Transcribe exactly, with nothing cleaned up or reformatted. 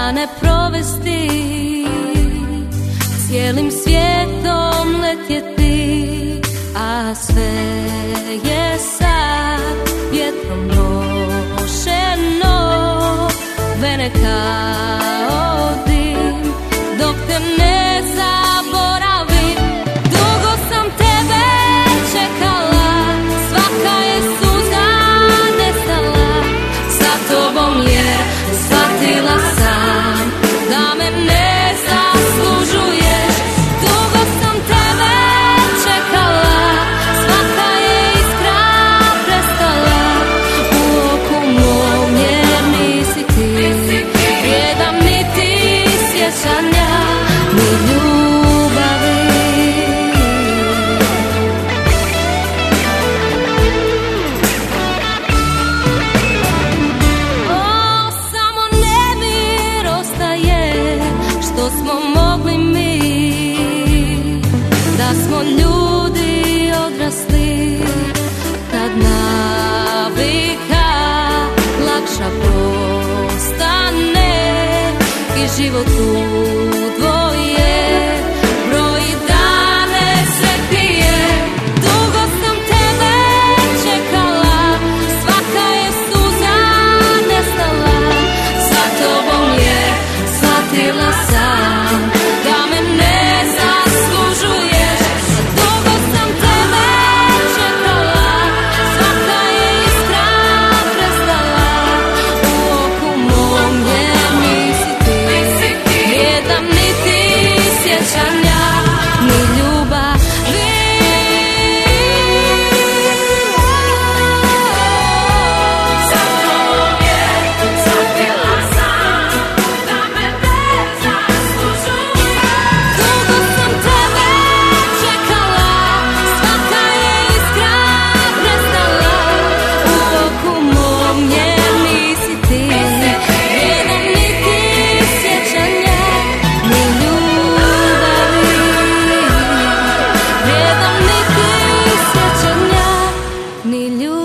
dane provesti, cijelim svijetom letjeti, a sve je sad vjetrom nošeno, vene kao dim, dok te ne zaboravim. Dugo sam tebe čekala, svaka je suza nestala, za tobom jer shvatila sam da me ne zaslužuješ. Dugo sam tebe čekala, svaka je iskra prestala, u oku mom jer nisi ti vrijedan niti sjećanja ni ljubavi. O, samo nemir ostaje što smo mogli mi, da smo ljudi odrasli, kad navika lakša postane i život u dvoje broji dane se pije. Dugo sam tebe čekala, svaka je suza nestala, za tobom je shvatila sam da me ne zaslužuješ. Dugo sam tebe čekala, svaka je iskra prestala, u oku mom jer nisi ti vrijedan niti sjećanja ni ljubavi. Za tobom je shvatila sam da me ne zaslužuješ. Dugo sam tebe čekala, svaka je iskra prestala, u oku mom jer nisi ti vrijedan niti sjećanja ni ljubavi. Vrijedan niti sjećanja ni ljubavi.